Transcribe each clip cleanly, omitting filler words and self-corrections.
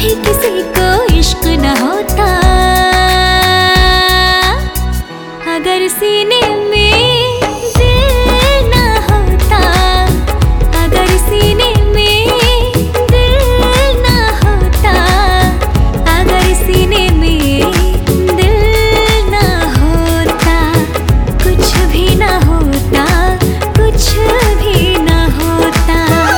कभी किसी को इश्क न होता। अगर सीने में दिल न होता, अगर सीने में दिल न होता, अगर सीने में दिल न होता, कुछ भी न होता, कुछ भी न होता।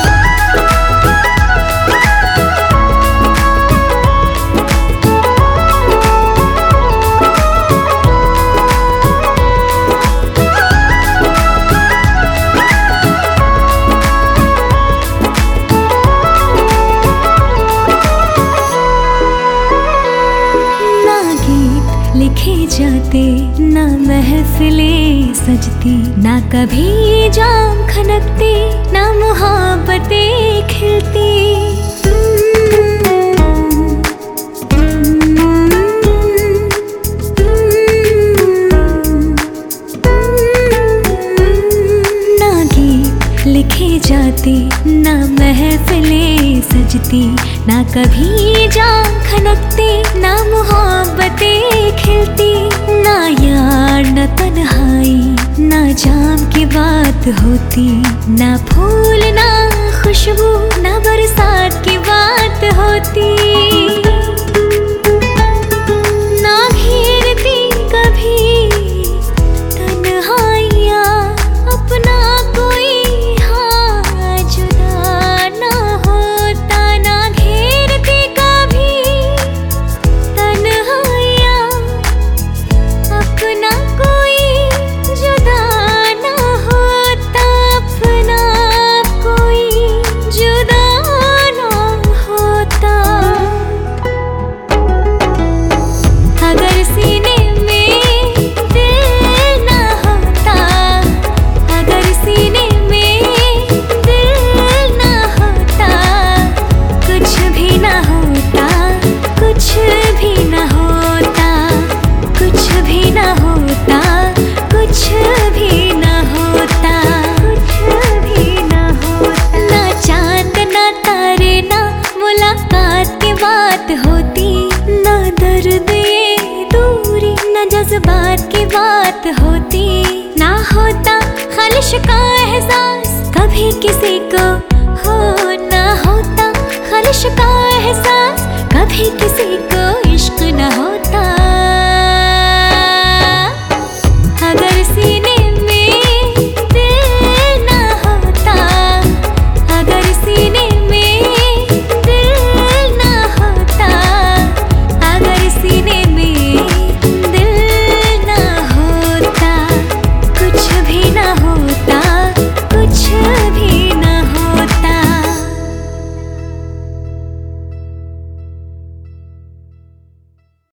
लिखे जाते ना महफिलें सजती, ना कभी जाम खनकती, ना मोहब्बतें खिलती। ना गीत लिखे जाते, ना महफिलें सजती, ना कभी जाम खनकती, ना मोहब्बतें खिलती। ना यार न तन्हाई, ना जाम की बात होती, ना फूल ना खुशबू, ना बरसात की बात होती। ना घेरती कभी तन्हाइयाँ अपना कोई, हाँ जुदा ना होता। ना घेरती कभी तन्हाइयाँ अपना कोई, जुदा ना होता, अपना कोई जुदा ना होता। अगर सीने में दिल न होता, अगर सीने में दिल न होता, कुछ भी न होता, कुछ भी न होता, कुछ भी न होता, कुछ भी न होता, कुछ भी न होता। ना चांद ना तारे, ना मुलाकात की बात होती, ना दर्द ये दूरी, ना जज्बात की बात होती। ना होता ख्वाहिश का एहसास कभी किसी को, हो ना होता ख्वाहिश का एहसास कभी किसी को इश्क न होता। अगर सीने